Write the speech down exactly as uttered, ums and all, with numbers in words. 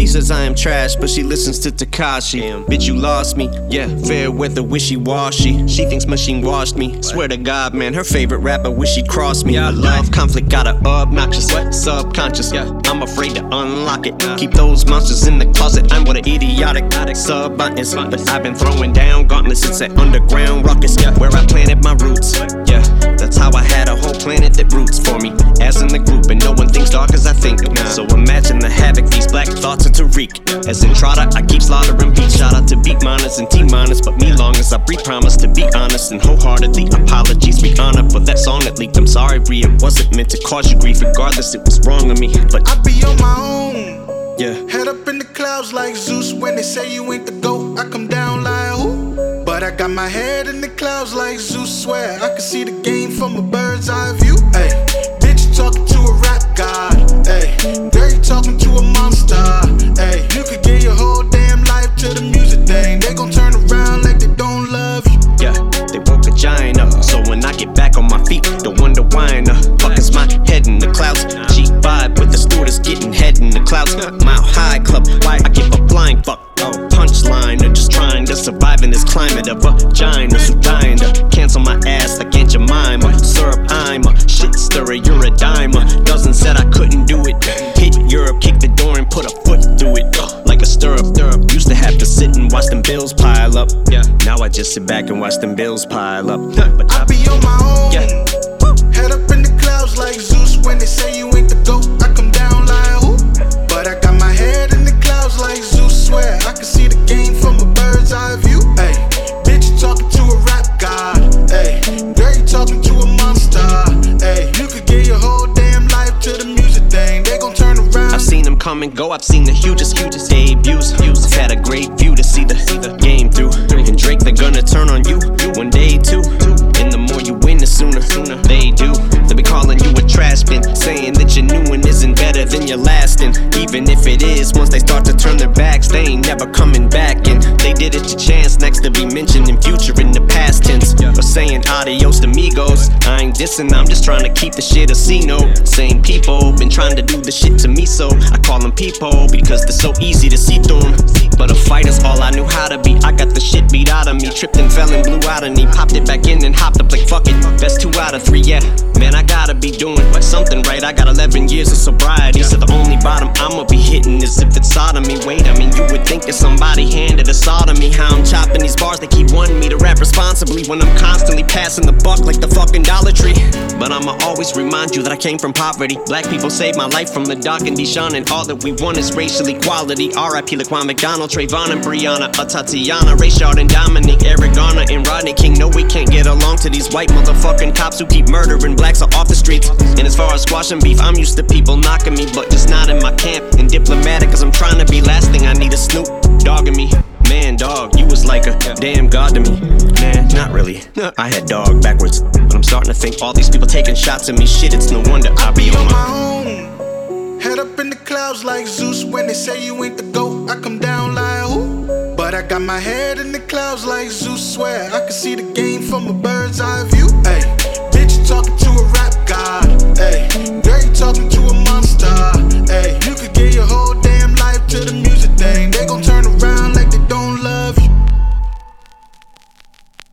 She says I am trash, but she listens to Tekashi. Damn. Bitch, you lost me. Yeah, fair weather, wishy-washy. She thinks machine washed me. What? Swear to God, man, her favorite rapper wish she'd cross me. Yeah, love conflict got her obnoxious. What? Subconscious. Yeah, I'm afraid to unlock it. Yeah. Keep those monsters in the closet. I'm what an idiotic sub-buttons. But I've been throwing down gauntlets since that underground ruckus. Yeah, where I planted my roots. Yeah, that's how I had a whole planet that roots for me. As in the group, and no one thinks dark as I think. Nah. So imagine the havoc these black thoughts are to wreak. As in Trotter, I keep slaughtering beats. Shout out to beat miners and T-miners, but me long as I breathe, promise to be honest and wholeheartedly. Apologies, we honor for that song that leaked. I'm sorry, Ree, it wasn't meant to cause you grief. Regardless, it was wrong of me. But I be on my own. Yeah. Head up in the clouds like Zeus. When they say you ain't the GOAT, I come down like who? But I got my head in the clouds like Zeus. Swear I can see the game from a bird's eye view. Ay, bitch, you talking to a rap god. Ay, girl, you talking to a monster. Ay, you could give your whole damn life to the music thing. They gon' turn around like they don't love you. Yeah, they woke a giant up. So when I get back on my feet, don't wonder why in the fuck is my head in the clouds. G vibe with the stewardess getting head in the clouds. Mile high club, why I give a flying fuck. Oh, punchline, or just trying to survive in this climate of vaginas who dying to cancel my ass like Aunt Jemima. Syrup, I'm a shit stirrer, you're a dimer. Dozen said I couldn't do it. Hit Europe, kick the door and put a foot through it. Like a stirrup, stirrup. Used to have to sit and watch them bills pile up. Yeah, now I just sit back and watch them bills pile up. But I be on my own. Yeah. Head up in the clouds like Zeus. When they say you ain't the GOAT, I come down like who? But I got my head in the clouds like Zeus. Swear I can see the game from a bird's eye view. Ay, bitch, you talking to a rap god. Ay, girl, you talking to a monster. Ay, you could give your whole damn life to the music thing. They gon' turn around. I've seen them come and go. I've seen the hugest, hugest debuts. I've had a great view to see the, see the game through. And Drake, they're gonna turn on you one day too. And the more you win, the sooner, sooner they do. They'll be calling you a trash bin, saying that your new one isn't better than your last. And even if it is, once they start to turn their backs, they ain't never coming back. And they did it to chance next to be mentioned in future in the past tense. Or saying adios to amigos. I ain't dissing, I'm just trying to keep the shit a C-note. Same people been trying to do the shit to me, so I call them people because they're so easy to see through them. But a fighter's all I knew how to be. I got the shit beat out of me. Tripped and fell and blew out of me. Popped it back in and hopped up like fuck it. Best two out of three, yeah. Man, I gotta be doing something right. I got eleven years of sobriety, so the only bottom I'ma be hitting is if it's sodomy. Wait, I mean, you would think that somebody handed a saw to me. How I'm chopping these bars, they keep wanting me to rap responsibly when I'm constantly passing the buck like the fucking Dollar Tree. But I'ma always remind you that I came from poverty. Black people saved my life from the Doc and Deshaun, and all that we want is racial equality. R I P Laquan McDonald, Trayvon and Brianna, a Tatiana, Rayshard and Dominique, Eric Garner and Rodney King. No, we can't get along to these white motherfucking cops who keep murdering blacks off the streets. And as far as squashing beef, I'm used to people knocking me, but just not in my camp. And diplomatic, cause I'm trying to be last thing I need a Snoop dogging me. Man, dog, you was like a damn god to me. Man, not really. I had dog backwards. But I'm starting to think all these people taking shots at me. Shit, it's no wonder I be on my own. Head up in the clouds like Zeus. When they say you ain't the GOAT, I come down like who? But I got my head in the clouds like Zeus. Swear I can see the game from a bird's eye view.